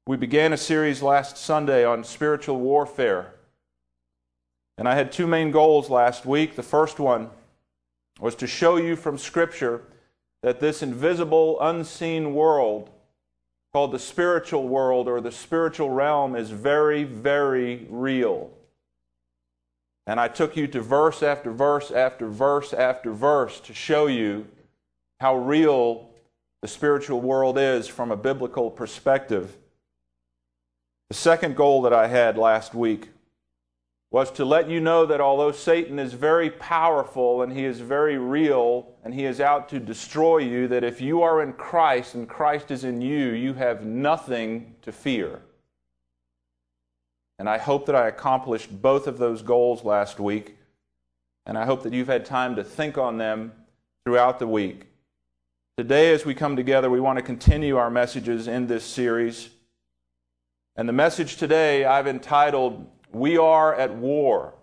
We began a series last Sunday on spiritual warfare. And I had two main goals last week. The first one was to show you from Scripture that this invisible, unseen world, called the spiritual world or the spiritual realm, is very, very real. And I took you to verse after verse after verse after verse to show you how real the spiritual world is from a biblical perspective. The second goal that I had last week was to let you know that although Satan is very powerful and he is very real and he is out to destroy you, that if you are in Christ and Christ is in you, you have nothing to fear. And I hope that I accomplished both of those goals last week, and I hope that you've had time to think on them throughout the week. Today, as we come together, we want to continue our messages in this series. And the message today I've entitled, We Are at War.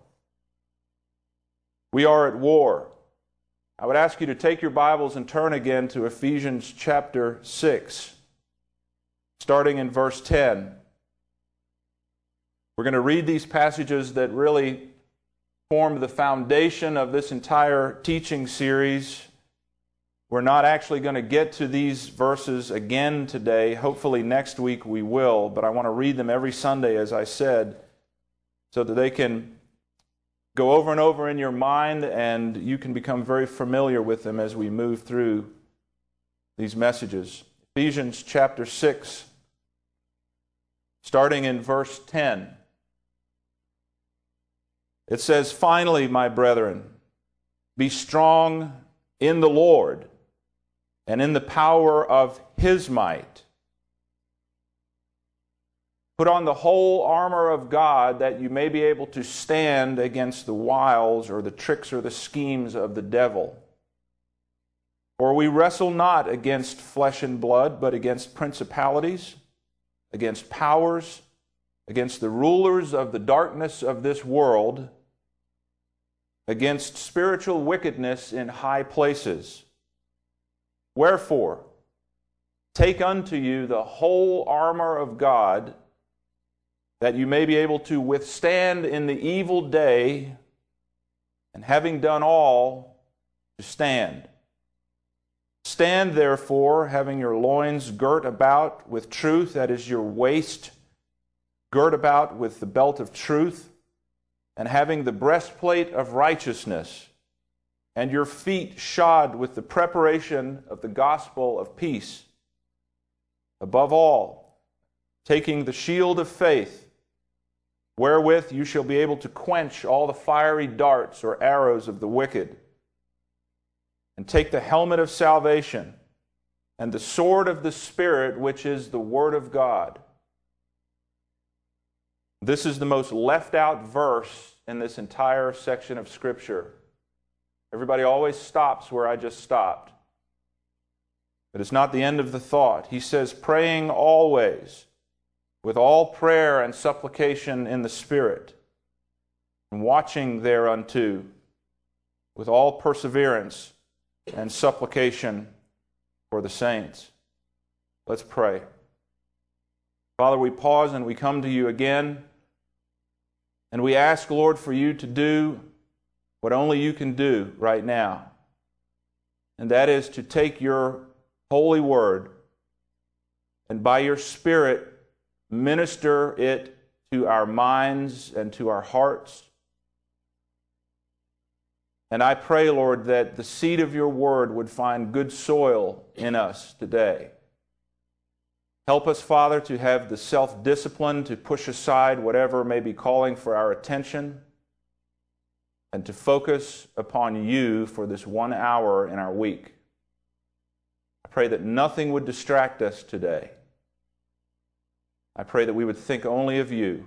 We are at war. I would ask you to take your Bibles and turn again to Ephesians chapter 6, starting in verse 10. We're going to read these passages that really form the foundation of this entire teaching series. We're not actually going to get to these verses again today. Hopefully next week we will, but I want to read them every Sunday, as I said, so that they can go over and over in your mind and you can become very familiar with them as we move through these messages. Ephesians chapter 6, starting in verse 10. It says, Finally, my brethren, be strong in the Lord and in the power of His might. Put on the whole armor of God that you may be able to stand against the wiles or the tricks or the schemes of the devil. For we wrestle not against flesh and blood, but against principalities, against powers, against the rulers of the darkness of this world, against spiritual wickedness in high places. Wherefore, take unto you the whole armor of God, that you may be able to withstand in the evil day, and having done all, to stand. Stand therefore, having your loins girt about with truth, that is your waist girt about with the belt of truth, and having the breastplate of righteousness, and your feet shod with the preparation of the gospel of peace. Above all, taking the shield of faith, wherewith you shall be able to quench all the fiery darts or arrows of the wicked, and take the helmet of salvation, and the sword of the Spirit, which is the Word of God. This is the most left out verse in this entire section of Scripture. Everybody always stops where I just stopped. But it's not the end of the thought. He says, praying always with all prayer and supplication in the Spirit, and watching thereunto with all perseverance and supplication for the saints. Let's pray. Father, we pause and we come to you again. And we ask, Lord, for you to do what only you can do right now. And that is to take your holy word and by your Spirit minister it to our minds and to our hearts. And I pray, Lord, that the seed of your word would find good soil in us today. Help us, Father, to have the self-discipline to push aside whatever may be calling for our attention and to focus upon you for this 1 hour in our week. I pray that nothing would distract us today. I pray that we would think only of you.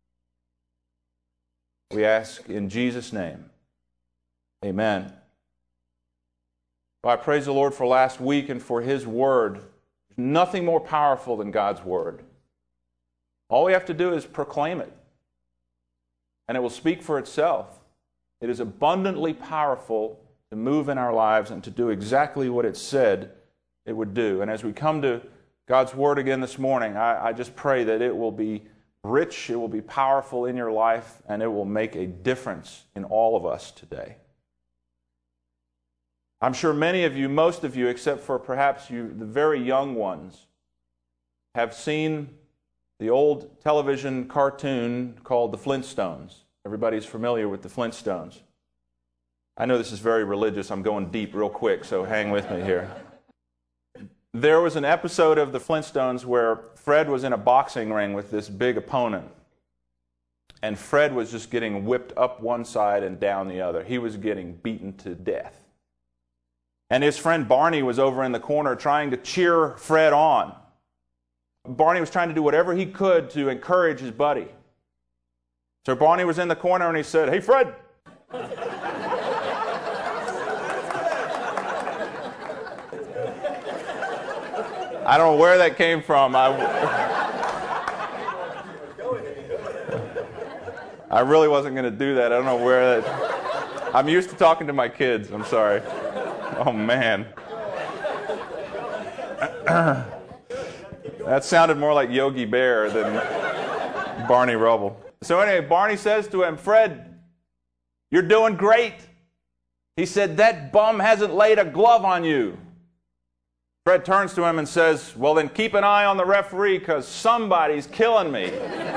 We ask in Jesus' name. Amen. Well, I praise the Lord for last week and for His Word. Nothing more powerful than God's Word. All we have to do is proclaim it, and it will speak for itself. It is abundantly powerful to move in our lives and to do exactly what it said it would do. And as we come to God's Word again this morning. I just pray that it will be rich, it will be powerful in your life, and it will make a difference in all of us today. I'm sure many of you, most of you, except for perhaps you, the very young ones, have seen the old television cartoon called The Flintstones. Everybody's familiar with The Flintstones. I know this is very religious. I'm going deep real quick, so hang with me here. There was an episode of The Flintstones where Fred was in a boxing ring with this big opponent. And Fred was just getting whipped up one side and down the other. He was getting beaten to death. And his friend Barney was over in the corner trying to cheer Fred on. Barney was trying to do whatever he could to encourage his buddy. So Barney was in the corner and he said, "Hey, Fred." I don't know where that came from. I really wasn't going to do that. I don't know where that... I'm used to talking to my kids. I'm sorry. Oh, man. That sounded more like Yogi Bear than Barney Rubble. So anyway, Barney says to him, "Fred, you're doing great." He said, "That bum hasn't laid a glove on you." Fred turns to him and says, "Well, then keep an eye on the referee because somebody's killing me."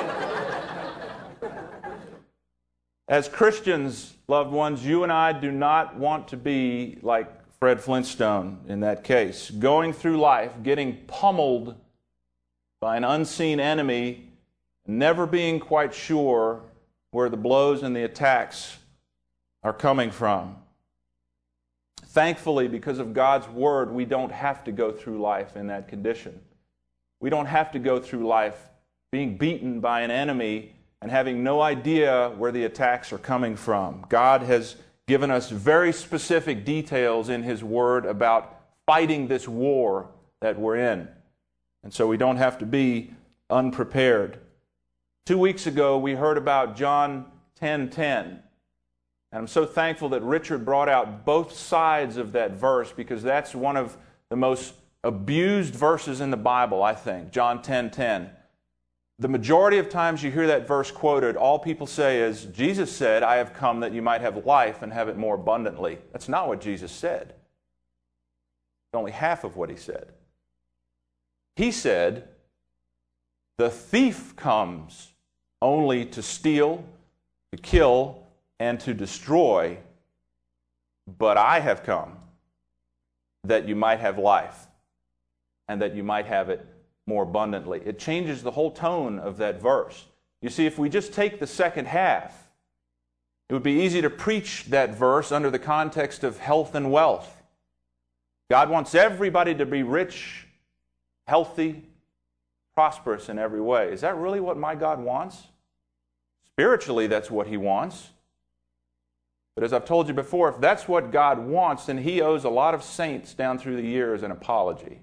As Christians, loved ones, you and I do not want to be like Fred Flintstone in that case, going through life, getting pummeled by an unseen enemy, never being quite sure where the blows and the attacks are coming from. Thankfully, because of God's Word, we don't have to go through life in that condition. We don't have to go through life being beaten by an enemy and having no idea where the attacks are coming from. God has given us very specific details in His Word about fighting this war that we're in. And so we don't have to be unprepared. 2 weeks ago, we heard about John 10:10. And I'm so thankful that Richard brought out both sides of that verse because that's one of the most abused verses in the Bible, I think, John 10:10. The majority of times you hear that verse quoted, all people say is, Jesus said, "I have come that you might have life and have it more abundantly." That's not what Jesus said. It's only half of what He said. He said, "The thief comes only to steal, to kill, and to destroy, but I have come that you might have life and that you might have it more abundantly." It changes the whole tone of that verse. You see, if we just take the second half, it would be easy to preach that verse under the context of health and wealth. God wants everybody to be rich, healthy, prosperous in every way. Is that really what my God wants? Spiritually, that's what He wants. But as I've told you before, if that's what God wants, then He owes a lot of saints down through the years an apology.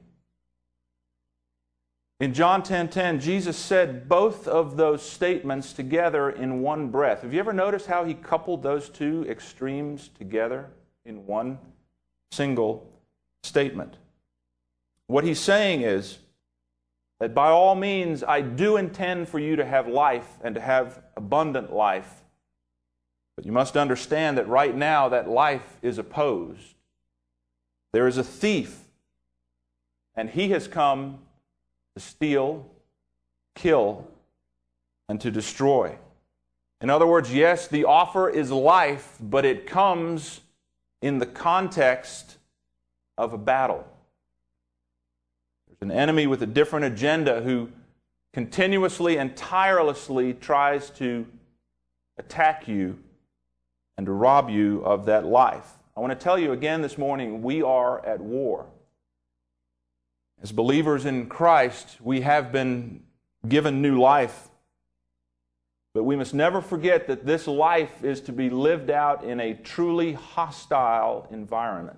In John 10:10, Jesus said both of those statements together in one breath. Have you ever noticed how He coupled those two extremes together in one single statement? What He's saying is that by all means, I do intend for you to have life and to have abundant life. But you must understand that right now that life is opposed. There is a thief, and he has come to steal, kill, and to destroy. In other words, yes, the offer is life, but it comes in the context of a battle. There's an enemy with a different agenda who continuously and tirelessly tries to attack you and to rob you of that life. I want to tell you again this morning, we are at war. As believers in Christ, we have been given new life. But we must never forget that this life is to be lived out in a truly hostile environment.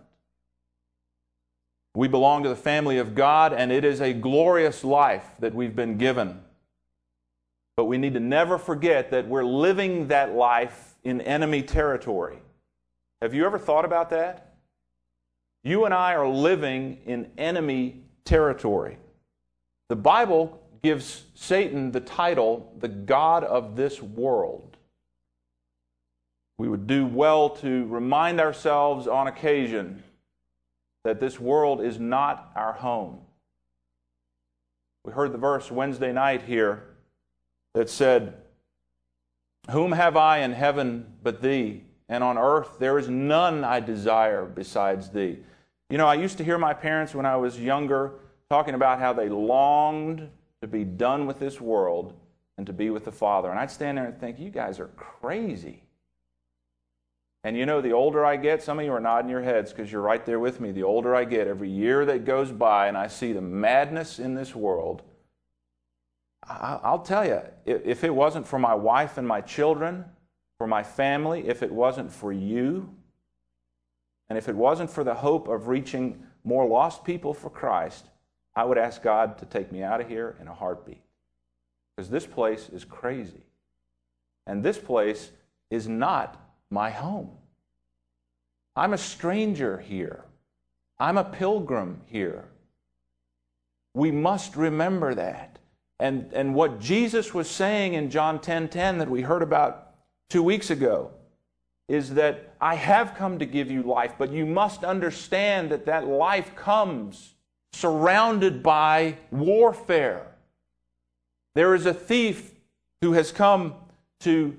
We belong to the family of God, and it is a glorious life that we've been given. But we need to never forget that we're living that life in enemy territory. Have you ever thought about that? You and I are living in enemy territory. The Bible gives Satan the title, the God of this world. We would do well to remind ourselves on occasion that this world is not our home. We heard the verse Wednesday night here that said, "Whom have I in heaven but thee? And on earth there is none I desire besides thee." You know, I used to hear my parents when I was younger talking about how they longed to be done with this world and to be with the Father. And I'd stand there and think, you guys are crazy. And you know, the older I get, some of you are nodding your heads because you're right there with me. The older I get, every year that goes by and I see the madness in this world, I'll tell you, if it wasn't for my wife and my children, for my family, if it wasn't for you, and if it wasn't for the hope of reaching more lost people for Christ, I would ask God to take me out of here in a heartbeat. Because this place is crazy. And this place is not my home. I'm a stranger here. I'm a pilgrim here. We must remember that. And what Jesus was saying in John 10:10 that we heard about 2 weeks ago is that I have come to give you life, but you must understand that that life comes surrounded by warfare. There is a thief who has come to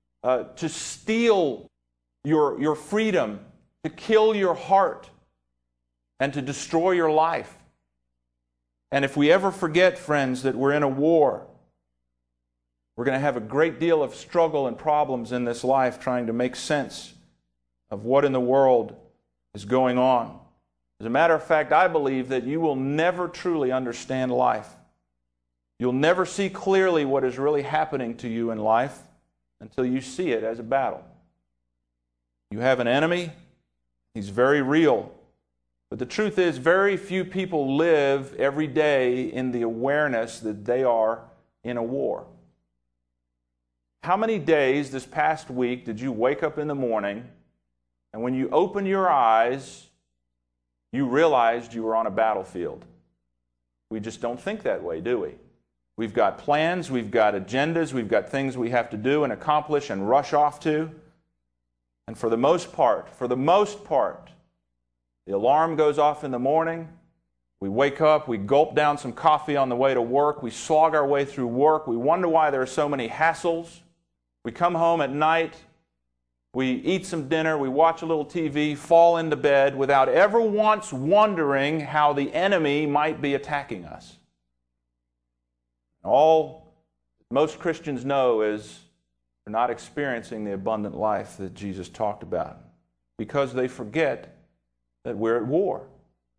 steal your freedom, to kill your heart, and to destroy your life. And if we ever forget, friends, that we're in a war, we're going to have a great deal of struggle and problems in this life trying to make sense of what in the world is going on. As a matter of fact, I believe that you will never truly understand life. You'll never see clearly what is really happening to you in life until you see it as a battle. You have an enemy. He's very real. But the truth is, very few people live every day in the awareness that they are in a war. How many days this past week did you wake up in the morning and when you opened your eyes, you realized you were on a battlefield? We just don't think that way, do we? We've got plans, we've got agendas, we've got things we have to do and accomplish and rush off to. And for the most part, the alarm goes off in the morning, we wake up, we gulp down some coffee on the way to work, we slog our way through work, we wonder why there are so many hassles. We come home at night, we eat some dinner, we watch a little TV, fall into bed without ever once wondering how the enemy might be attacking us. All most Christians know is they're not experiencing the abundant life that Jesus talked about because they forget that we're at war.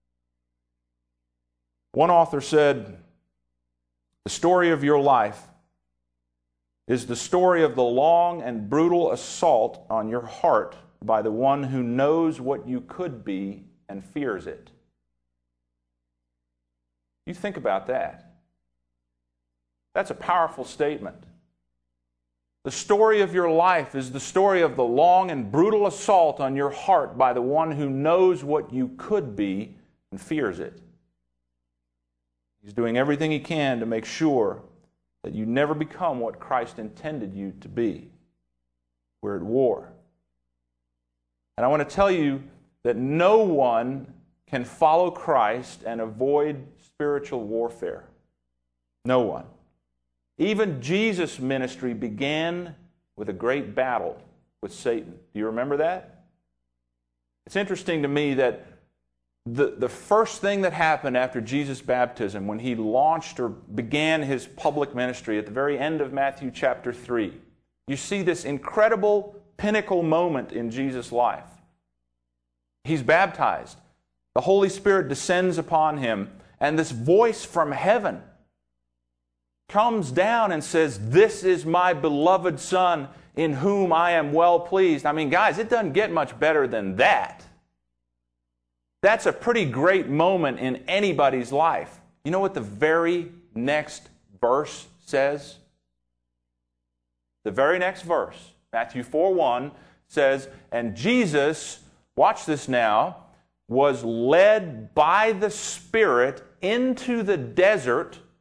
One author said, "The story of your life is the story of the long and brutal assault on your heart by the one who knows what you could be and fears it." You think about that. That's a powerful statement. The story of your life is the story of the long and brutal assault on your heart by the one who knows what you could be and fears it. He's doing everything he can to make sure that you never become what Christ intended you to be. We're at war. And I want to tell you that no one can follow Christ and avoid spiritual warfare. No one. Even Jesus' ministry began with a great battle with Satan. Do you remember that? It's interesting to me that the first thing that happened after Jesus' baptism, when he launched or began his public ministry at the very end of Matthew chapter 3, you see this incredible pinnacle moment in Jesus' life. He's baptized. The Holy Spirit descends upon him, and this voice from heaven comes down and says, "This is my beloved Son, in whom I am well pleased." I mean, guys, it doesn't get much better than that. That's a pretty great moment in anybody's life. You know what the very next verse says? The very next verse, Matthew 4:1, says, "And Jesus," watch this now, "was led by the Spirit into the desert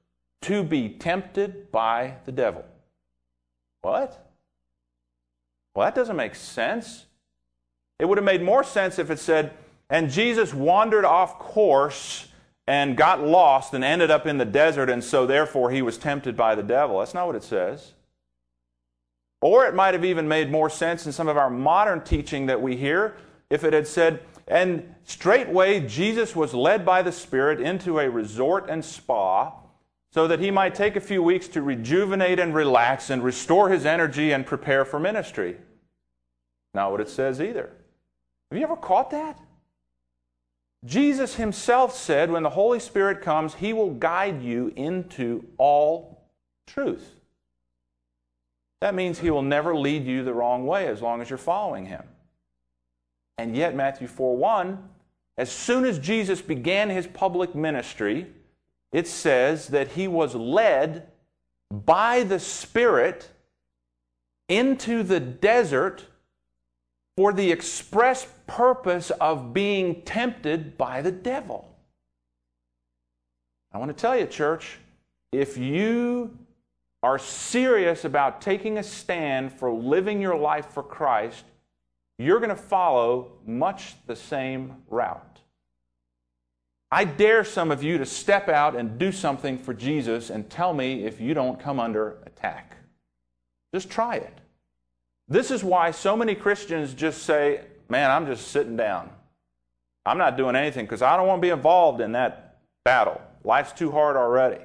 to be tempted by the devil. What? Well, that doesn't make sense. It would have made more sense if it said, and Jesus wandered off course and got lost and ended up in the desert, and so therefore he was tempted by the devil. That's not what it says. Or it might have even made more sense in some of our modern teaching that we hear if it had said, and straightway Jesus was led by the Spirit into a resort and spa so that he might take a few weeks to rejuvenate and relax and restore his energy and prepare for ministry. Not what it says either. Have you ever caught that? Jesus himself said when the Holy Spirit comes, he will guide you into all truth. That means he will never lead you the wrong way as long as you're following him. And yet, Matthew 4:1, as soon as Jesus began his public ministry, it says that he was led by the Spirit into the desert for the express purpose of being tempted by the devil. I want to tell you, church, if you are serious about taking a stand for living your life for Christ, you're going to follow much the same route. I dare some of you to step out and do something for Jesus and tell me if you don't come under attack. Just try it. This is why so many Christians just say, man, I'm just sitting down. I'm not doing anything because I don't want to be involved in that battle. Life's too hard already.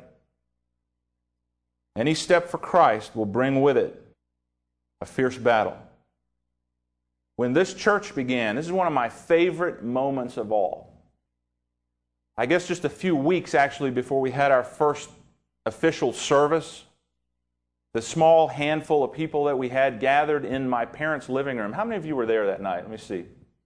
Any step for Christ will bring with it a fierce battle. When this church began, this is one of my favorite moments of all. I guess just a few weeks actually before we had our first official service, the small handful of people that we had gathered in my parents' living room. How many of you were there that night? Let me see.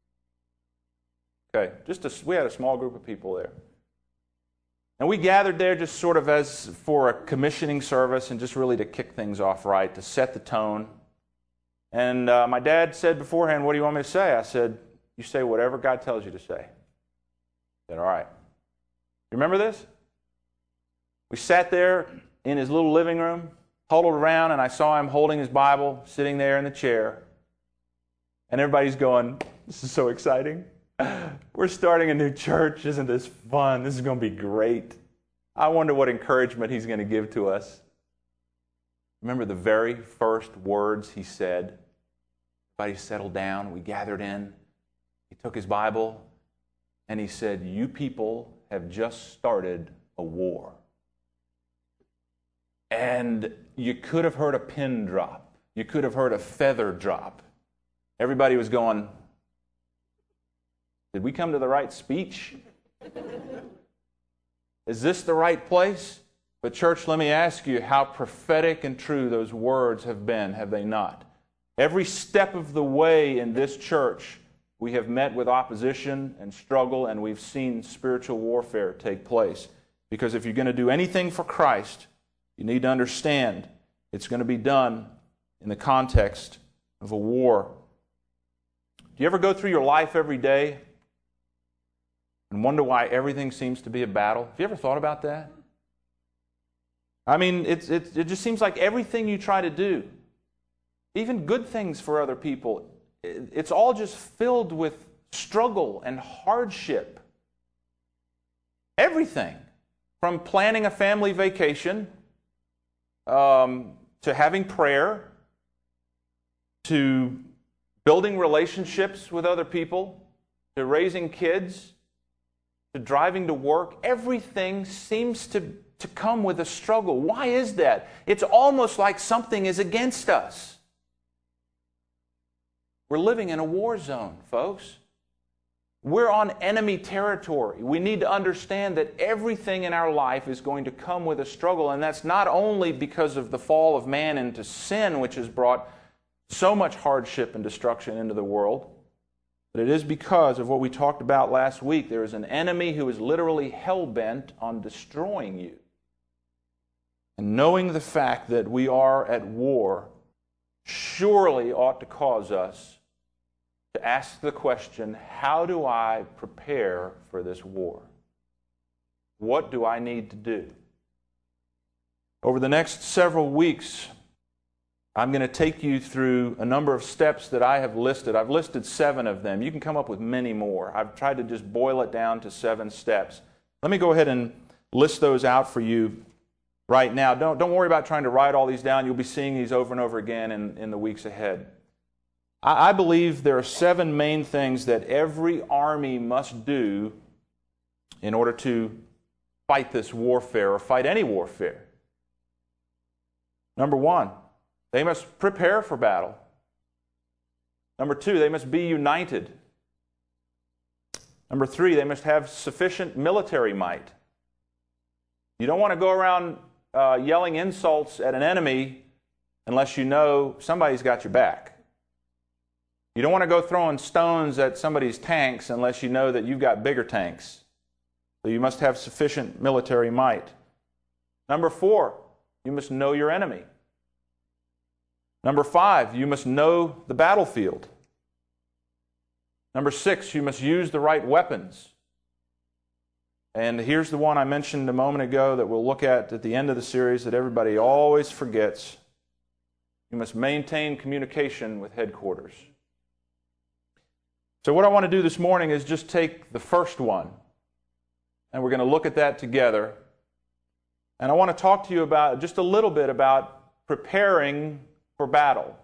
Okay, we had a small group of people there. And we gathered there just sort of as for a commissioning service and just really to kick things off right, to set the tone. And my dad said beforehand, what do you want me to say? I said, you say whatever God tells you to say. He said, all right. You remember this? We sat there in his little living room, huddled around, and I saw him holding his Bible, sitting there in the chair. And everybody's going, this is so exciting. We're starting a new church. Isn't this fun? This is going to be great. I wonder what encouragement he's going to give to us. Remember the very first words he said? Everybody settled down. We gathered in. He took his Bible and he said, you people have just started a war. And you could have heard a pin drop. You could have heard a feather drop. Everybody was going, did we come to the right speech? Is this the right place? But church, let me ask you how prophetic and true those words have been, have they not? Every step of the way in this church, we have met with opposition and struggle, and we've seen spiritual warfare take place. Because if you're going to do anything for Christ, you need to understand it's going to be done in the context of a war. Do you ever go through your life every day and wonder why everything seems to be a battle? Have you ever thought about that? I mean, it just seems like everything you try to do, even good things for other people, it's all just filled with struggle and hardship. Everything. From planning a family vacation, to having prayer, to building relationships with other people, to raising kids, to driving to work, everything seems to come with a struggle. Why is that? It's almost like something is against us. We're living in a war zone, folks. We're on enemy territory. We need to understand that everything in our life is going to come with a struggle, and that's not only because of the fall of man into sin, which has brought so much hardship and destruction into the world, but it is because of what we talked about last week. There is an enemy who is literally hell-bent on destroying you. And knowing the fact that we are at war surely ought to cause us to ask the question, how do I prepare for this war? What do I need to do? Over the next several weeks, I'm going to take you through a number of steps that I have listed. I've listed 7 of them. You can come up with many more. I've tried to just boil it down to 7 steps. Let me go ahead and list those out for you right now. Don't worry about trying to write all these down. You'll be seeing these over and over again in the weeks ahead. I believe there are 7 main things that every army must do in order to fight this warfare or fight any warfare. Number 1, they must prepare for battle. Number 2, they must be united. Number 3, they must have sufficient military might. You don't want to go around yelling insults at an enemy unless you know somebody's got your back. You don't want to go throwing stones at somebody's tanks unless you know that you've got bigger tanks. So you must have sufficient military might. Number 4, you must know your enemy. Number 5, you must know the battlefield. Number 6, you must use the right weapons. And here's the one I mentioned a moment ago that we'll look at the end of the series that everybody always forgets. You must maintain communication with headquarters. So what I want to do this morning is just take the first one, and we're going to look at that together. And I want to talk to you about just a little bit about preparing for battle.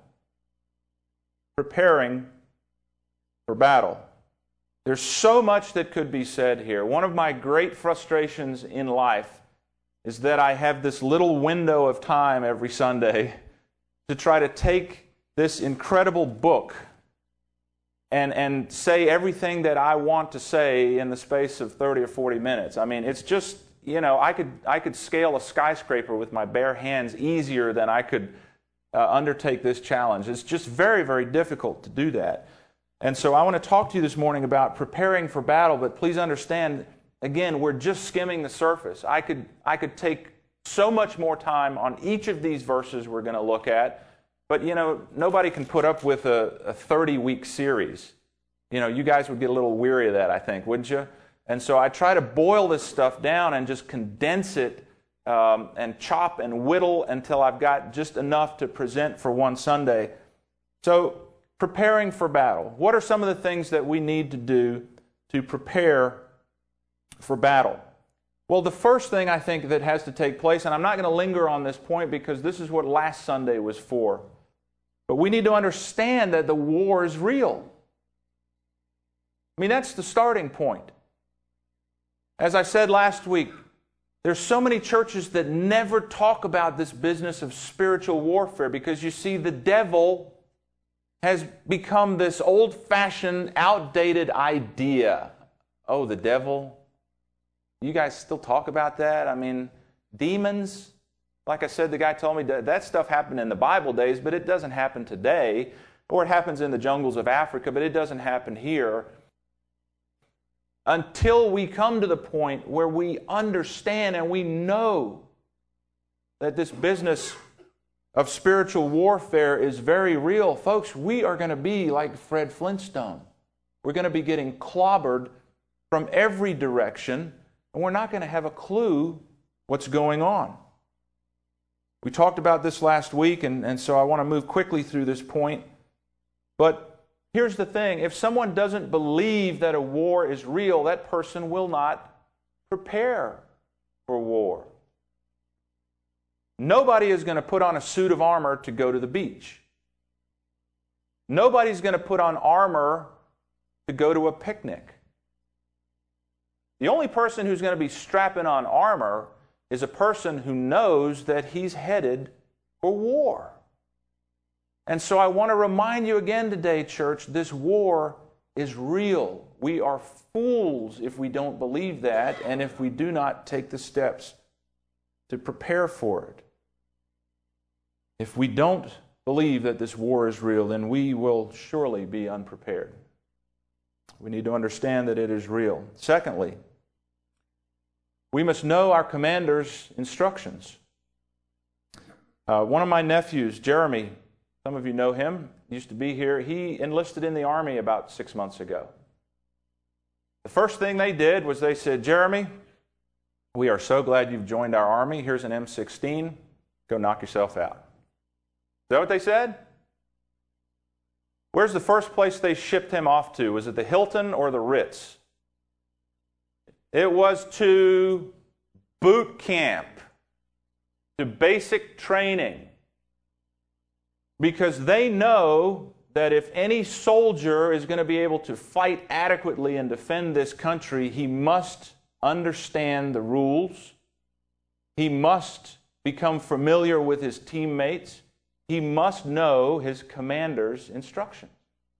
Preparing for battle. There's so much that could be said here. One of my great frustrations in life is that I have this little window of time every Sunday to try to take this incredible book and say everything that I want to say in the space of 30 or 40 minutes. I mean, it's just, I could scale a skyscraper with my bare hands easier than I could undertake this challenge. It's just very, very difficult to do that. And so I want to talk to you this morning about preparing for battle, but please understand, again, we're just skimming the surface. I could take so much more time on each of these verses we're going to look at, but nobody can put up with a 30-week series. You guys would get a little weary of that, I think, wouldn't you? And so I try to boil this stuff down and just condense it and chop and whittle until I've got just enough to present for one Sunday. So, preparing for battle. What are some of the things that we need to do to prepare for battle? Well, the first thing I think that has to take place, and I'm not going to linger on this point because this is what last Sunday was for, but we need to understand that the war is real. I mean, that's the starting point. As I said last week, there's so many churches that never talk about this business of spiritual warfare because you see, the devil has become this old-fashioned, outdated idea. Oh, the devil? You guys still talk about that? I mean, demons? Like I said, the guy told me that stuff happened in the Bible days, but it doesn't happen today. Or it happens in the jungles of Africa, but it doesn't happen here. Until we come to the point where we understand and we know that this business of spiritual warfare is very real, folks, we are going to be like Fred Flintstone. We're going to be getting clobbered from every direction, and we're not going to have a clue what's going on. We talked about this last week, and so I want to move quickly through this point. But here's the thing. If someone doesn't believe that a war is real, that person will not prepare for war. Nobody is going to put on a suit of armor to go to the beach. Nobody's going to put on armor to go to a picnic. The only person who's going to be strapping on armor is a person who knows that he's headed for war. And so I want to remind you again today, church, this war is real. We are fools if we don't believe that and if we do not take the steps to prepare for it. If we don't believe that this war is real, then we will surely be unprepared. We need to understand that it is real. Secondly, we must know our commander's instructions. One of my nephews, Jeremy, some of you know him, used to be here. He enlisted in the Army about 6 months ago. The first thing they did was they said, "Jeremy, we are so glad you've joined our Army. Here's an M16. Go knock yourself out. Is that what they said? Where's the first place they shipped him off to? Was it the Hilton or the Ritz? It was to boot camp, to basic training. Because they know that if any soldier is going to be able to fight adequately and defend this country, he must understand the rules. He must become familiar with his teammates. He must know his commander's instructions.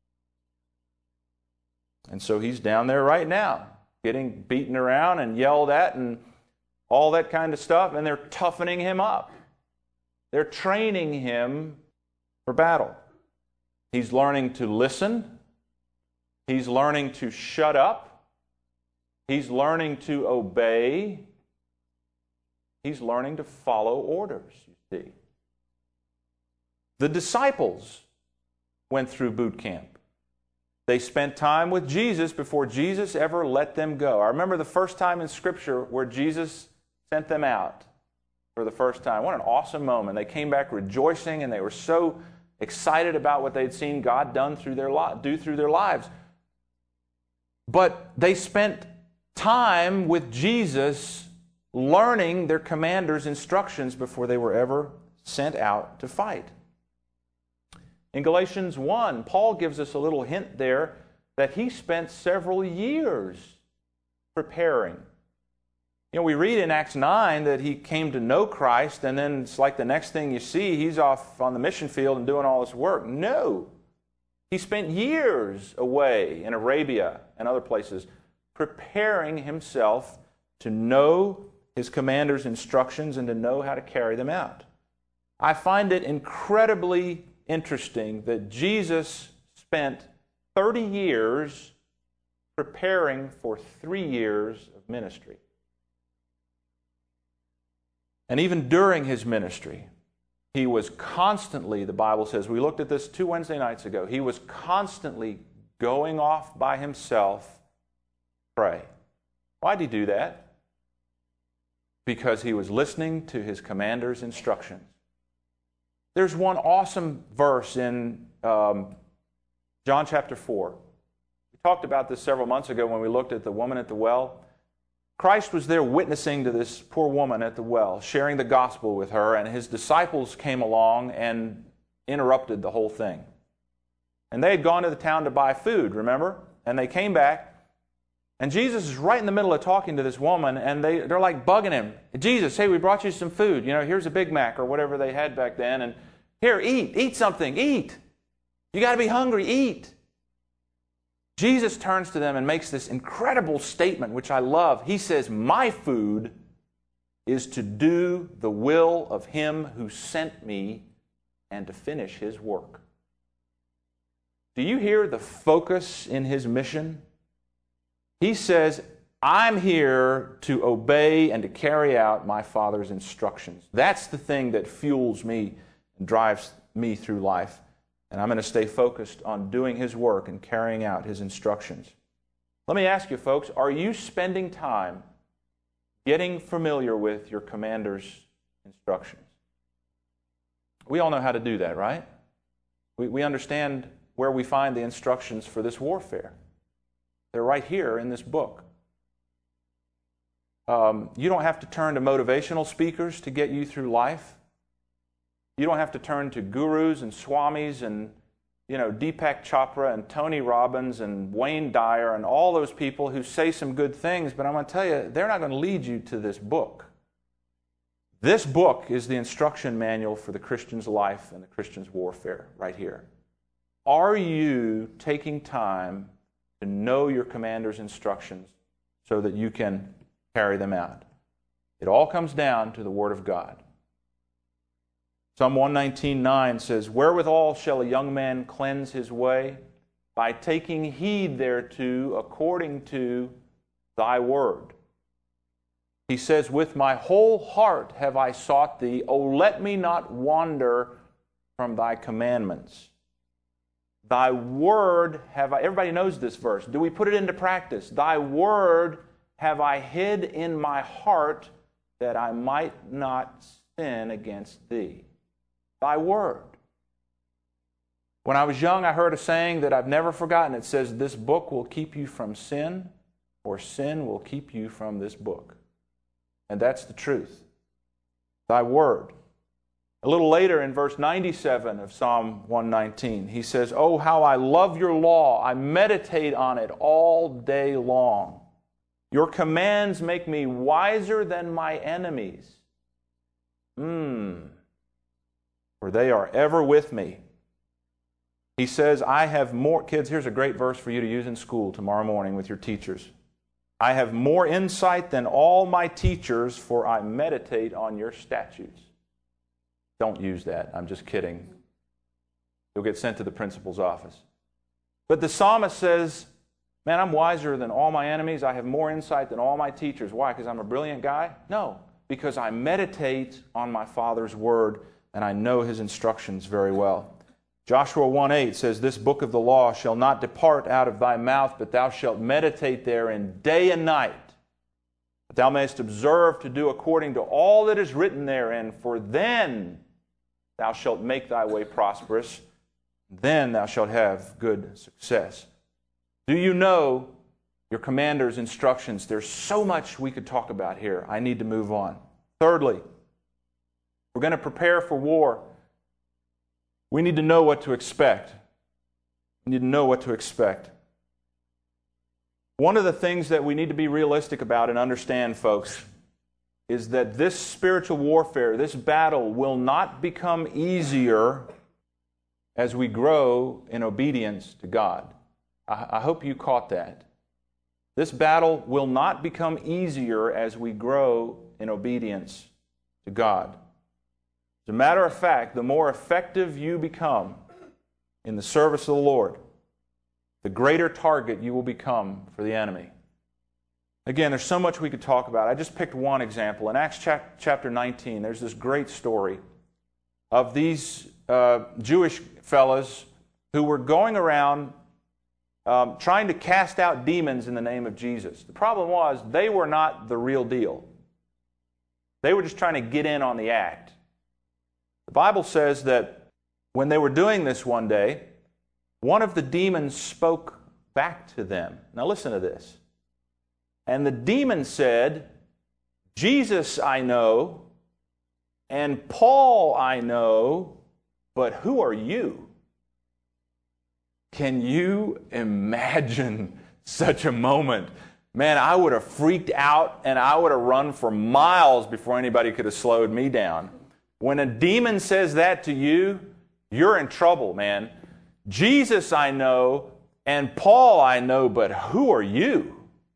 And so he's down there right now, getting beaten around and yelled at and all that kind of stuff, and they're toughening him up. They're training him for battle. He's learning to listen. He's learning to shut up. He's learning to obey. He's learning to follow orders, you see. The disciples went through boot camp. They spent time with Jesus before Jesus ever let them go. I remember the first time in Scripture where Jesus sent them out for the first time. What an awesome moment. They came back rejoicing, and they were so excited about what they'd seen God do through their lives. But they spent time with Jesus learning their commander's instructions before they were ever sent out to fight. In Galatians 1, Paul gives us a little hint there that he spent several years preparing. You know, we read in Acts 9 that he came to know Christ, and then it's like the next thing you see, he's off on the mission field and doing all this work. No. He spent years away in Arabia and other places preparing himself to know his commander's instructions and to know how to carry them out. I find it incredibly interesting that Jesus spent 30 years preparing for 3 years of ministry. And even during his ministry, he was constantly, the Bible says, we looked at this 2 Wednesday nights ago, he was constantly going off by himself to pray. Why did he do that? Because he was listening to his commander's instructions. There's one awesome verse in John chapter 4. We talked about this several months ago when we looked at the woman at the well. Christ was there witnessing to this poor woman at the well, sharing the gospel with her, and his disciples came along and interrupted the whole thing. And they had gone to the town to buy food, remember? And they came back, and Jesus is right in the middle of talking to this woman, and they're like bugging him. Jesus, hey, we brought you some food. You know, here's a Big Mac or whatever they had back then, and here, eat something, eat. You got to be hungry, eat. Jesus turns to them and makes this incredible statement, which I love. He says, my food is to do the will of him who sent me and to finish his work. Do you hear the focus in his mission? He says, I'm here to obey and to carry out my Father's instructions. That's the thing that fuels me and drives me through life. And I'm going to stay focused on doing his work and carrying out his instructions. Let me ask you, folks, are you spending time getting familiar with your commander's instructions? We all know how to do that, right? We understand where we find the instructions for this warfare. They're right here in this book. You don't have to turn to motivational speakers to get you through life. You don't have to turn to gurus and swamis and, Deepak Chopra and Tony Robbins and Wayne Dyer and all those people who say some good things, but I'm going to tell you, they're not going to lead you to this book. This book is the instruction manual for the Christian's life and the Christian's warfare right here. Are you taking time to know your commander's instructions so that you can carry them out? It all comes down to the Word of God. Psalm 119:9 says, wherewithal shall a young man cleanse his way? By taking heed thereto according to thy word. He says, with my whole heart have I sought thee. O let me not wander from thy commandments. Thy word have I... Everybody knows this verse. Do we put it into practice? Thy word have I hid in my heart that I might not sin against thee. Thy word. When I was young, I heard a saying that I've never forgotten. It says, this book will keep you from sin, or sin will keep you from this book. And that's the truth. Thy word. A little later in verse 97 of Psalm 119, he says, oh, how I love your law. I meditate on it all day long. Your commands make me wiser than my enemies. For they are ever with me. He says, I have more... Kids, here's a great verse for you to use in school tomorrow morning with your teachers. I have more insight than all my teachers, for I meditate on your statutes. Don't use that. I'm just kidding. You'll get sent to the principal's office. But the psalmist says, man, I'm wiser than all my enemies. I have more insight than all my teachers. Why? Because I'm a brilliant guy? No, because I meditate on my Father's word and I know His instructions very well. Joshua 1:8 says, this book of the law shall not depart out of thy mouth, but thou shalt meditate therein day and night, that thou mayest observe to do according to all that is written therein, for then thou shalt make thy way prosperous, then thou shalt have good success. Do you know your commander's instructions? There's so much we could talk about here. I need to move on. Thirdly, we're going to prepare for war. We need to know what to expect. We need to know what to expect. One of the things that we need to be realistic about and understand, folks, is that this spiritual warfare, this battle, will not become easier as we grow in obedience to God. I hope you caught that. This battle will not become easier as we grow in obedience to God. As a matter of fact, the more effective you become in the service of the Lord, the greater target you will become for the enemy. Again, there's so much we could talk about. I just picked one example. In Acts chapter 19, there's this great story of these Jewish fellas who were going around trying to cast out demons in the name of Jesus. The problem was they were not the real deal. They were just trying to get in on the act. The Bible says that when they were doing this one day, one of the demons spoke back to them. Now listen to this. And the demon said, Jesus I know, and Paul I know, but who are you? Can you imagine such a moment? Man, I would have freaked out and I would have run for miles before anybody could have slowed me down. When a demon says that to you, you're in trouble, man. Jesus I know, and Paul I know, but who are you?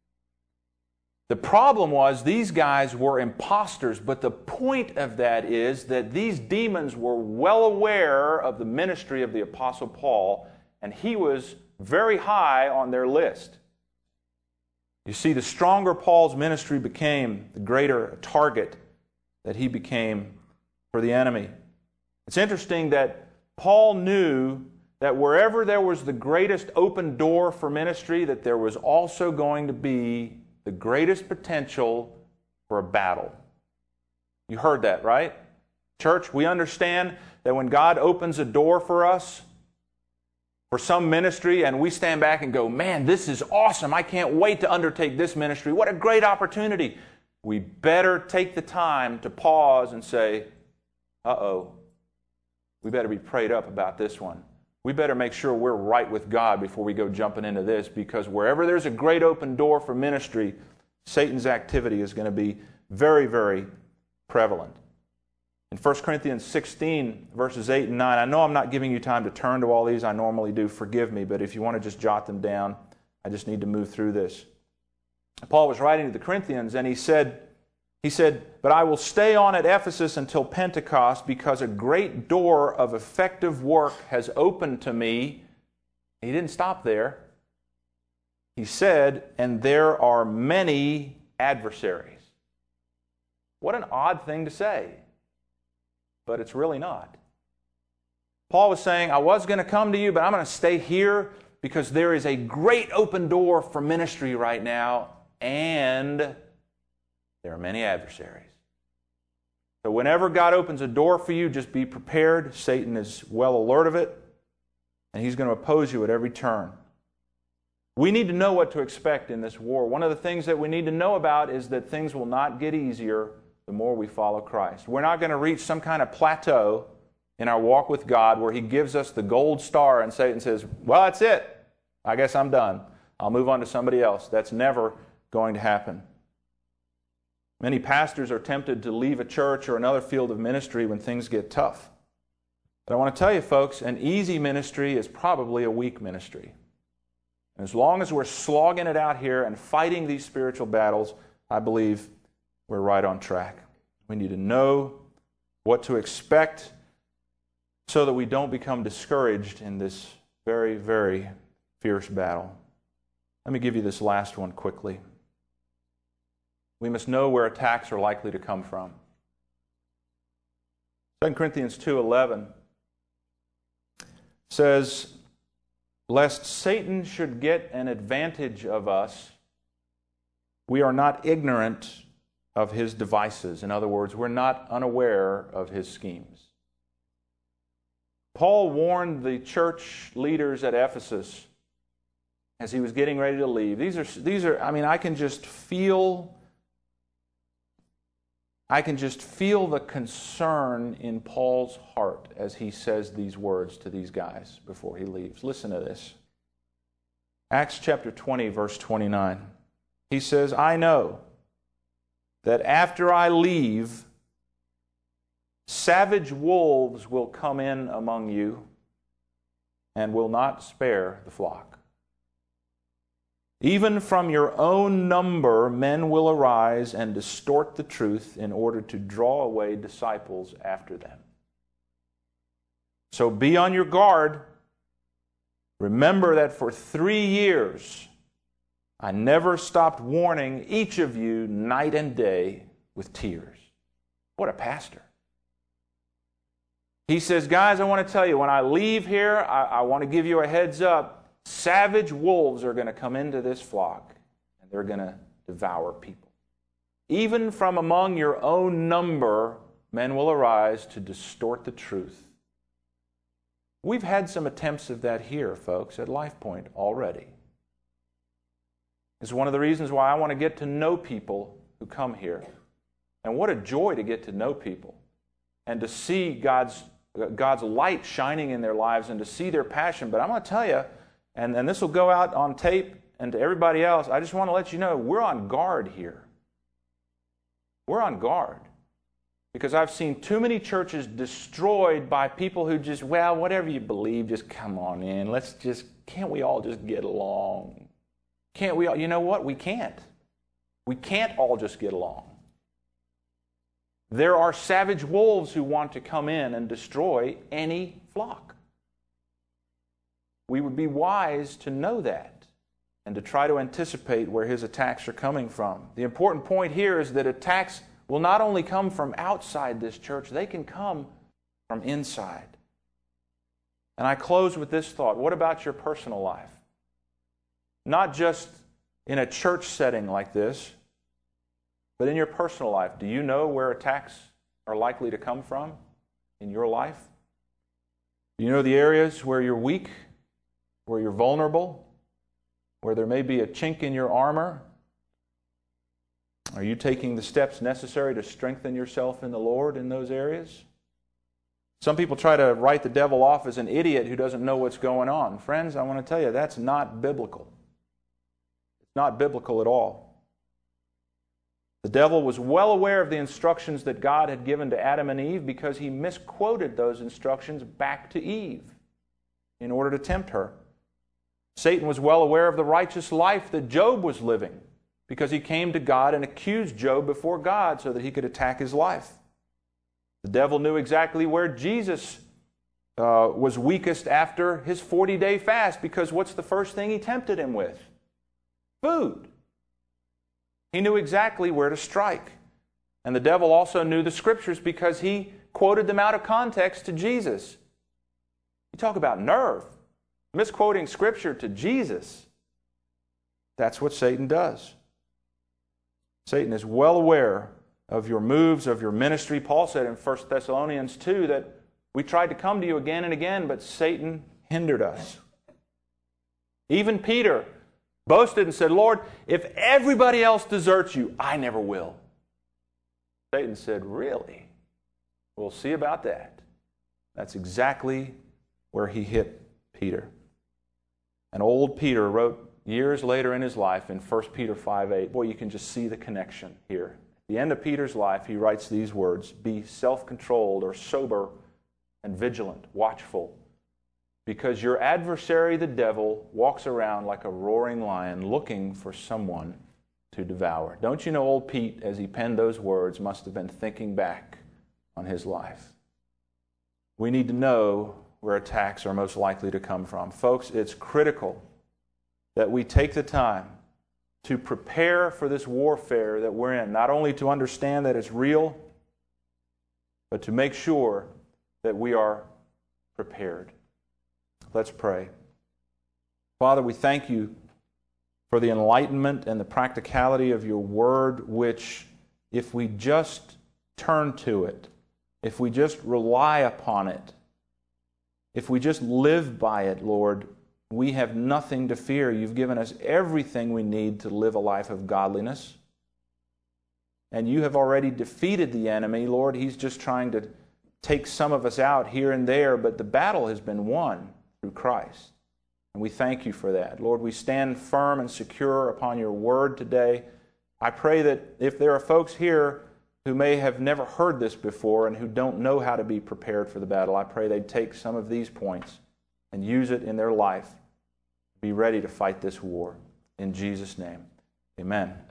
The problem was these guys were imposters, but the point of that is that these demons were well aware of the ministry of the Apostle Paul, and he was very high on their list. You see, the stronger Paul's ministry became, the greater target that he became for the enemy. It's interesting that Paul knew that wherever there was the greatest open door for ministry, that there was also going to be the greatest potential for a battle. You heard that, right? Church, we understand that when God opens a door for us, for some ministry, and we stand back and go, man, this is awesome. I can't wait to undertake this ministry. What a great opportunity. We better take the time to pause and say, uh-oh, we better be prayed up about this one. We better make sure we're right with God before we go jumping into this, because wherever there's a great open door for ministry, Satan's activity is going to be very, very prevalent. In 1 Corinthians 16, verses 8 and 9, I know I'm not giving you time to turn to all these. I normally do. Forgive me, but if you want to just jot them down, I just need to move through this. Paul was writing to the Corinthians, and he said, but I will stay on at Ephesus until Pentecost, because a great door of effective work has opened to me. He didn't stop there. He said, and there are many adversaries. What an odd thing to say, but it's really not. Paul was saying, I was going to come to you, but I'm going to stay here because there is a great open door for ministry right now, and there are many adversaries. So whenever God opens a door for you, just be prepared. Satan is well alert of it, and he's going to oppose you at every turn. We need to know what to expect in this war. One of the things that we need to know about is that things will not get easier the more we follow Christ. We're not going to reach some kind of plateau in our walk with God where He gives us the gold star and Satan says, well, that's it. I guess I'm done. I'll move on to somebody else. That's never going to happen. Many pastors are tempted to leave a church or another field of ministry when things get tough. But I want to tell you, folks, an easy ministry is probably a weak ministry. And as long as we're slogging it out here and fighting these spiritual battles, I believe we're right on track. We need to know what to expect so that we don't become discouraged in this very, very fierce battle. Let me give you this last one quickly. We must know where attacks are likely to come from. 2 Corinthians 2:11 says, lest Satan should get an advantage of us, we are not ignorant of his devices. In other words, we're not unaware of his schemes. Paul warned the church leaders at Ephesus as he was getting ready to leave. These are. I mean, I can just feel the concern in Paul's heart as he says these words to these guys before he leaves. Listen to this. Acts chapter 20, verse 29. He says, I know that after I leave, savage wolves will come in among you and will not spare the flock. Even from your own number, men will arise and distort the truth in order to draw away disciples after them. So be on your guard. Remember that for 3 years, I never stopped warning each of you night and day with tears. What a pastor. He says, guys, I want to tell you, when I leave here, I want to give you a heads up. Savage wolves are going to come into this flock, and they're going to devour people. Even from among your own number, men will arise to distort the truth. We've had some attempts of that here, folks, at LifePoint already. It's one of the reasons why I want to get to know people who come here. And what a joy to get to know people and to see God's light shining in their lives and to see their passion. But I'm going to tell you, and this will go out on tape and to everybody else, I just want to let you know we're on guard here. We're on guard. Because I've seen too many churches destroyed by people who just, well, whatever you believe, just come on in. Can't we all just get along? Can't we all? You know what? We can't. We can't all just get along. There are savage wolves who want to come in and destroy any flock. We would be wise to know that and to try to anticipate where his attacks are coming from. The important point here is that attacks will not only come from outside this church, they can come from inside. And I close with this thought. What about your personal life? Not just in a church setting like this, but in your personal life. Do you know where attacks are likely to come from in your life? Do you know the areas where you're weak, where you're vulnerable, where there may be a chink in your armor? Are you taking the steps necessary to strengthen yourself in the Lord in those areas? Some people try to write the devil off as an idiot who doesn't know what's going on. Friends, I want to tell you, that's not biblical. It's not biblical at all. The devil was well aware of the instructions that God had given to Adam and Eve because he misquoted those instructions back to Eve in order to tempt her. Satan was well aware of the righteous life that Job was living because he came to God and accused Job before God so that he could attack his life. The devil knew exactly where Jesus was weakest after his 40-day fast because what's the first thing he tempted him with? Food. He knew exactly where to strike. And the devil also knew the Scriptures because he quoted them out of context to Jesus. You talk about nerve. Misquoting Scripture to Jesus. That's what Satan does. Satan is well aware of your moves, of your ministry. Paul said in 1 Thessalonians 2 that we tried to come to you again and again, but Satan hindered us. Even Peter boasted and said, Lord, if everybody else deserts you, I never will. Satan said, really? We'll see about that. That's exactly where he hit Peter. And old Peter wrote years later in his life in 1 Peter 5:8. Boy, you can just see the connection here. At the end of Peter's life, he writes these words, be self-controlled or sober and vigilant, watchful, because your adversary, the devil, walks around like a roaring lion looking for someone to devour. Don't you know old Pete, as he penned those words, must have been thinking back on his life. We need to know where attacks are most likely to come from. Folks, it's critical that we take the time to prepare for this warfare that we're in, not only to understand that it's real, but to make sure that we are prepared. Let's pray. Father, we thank you for the enlightenment and the practicality of your word, which, if we just turn to it, if we just rely upon it, if we just live by it, Lord, we have nothing to fear. You've given us everything we need to live a life of godliness. And you have already defeated the enemy, Lord. He's just trying to take some of us out here and there, but the battle has been won through Christ. And we thank you for that. Lord, we stand firm and secure upon your word today. I pray that if there are folks here who may have never heard this before and who don't know how to be prepared for the battle, I pray they'd take some of these points and use it in their life. Be ready to fight this war. In Jesus' name, amen.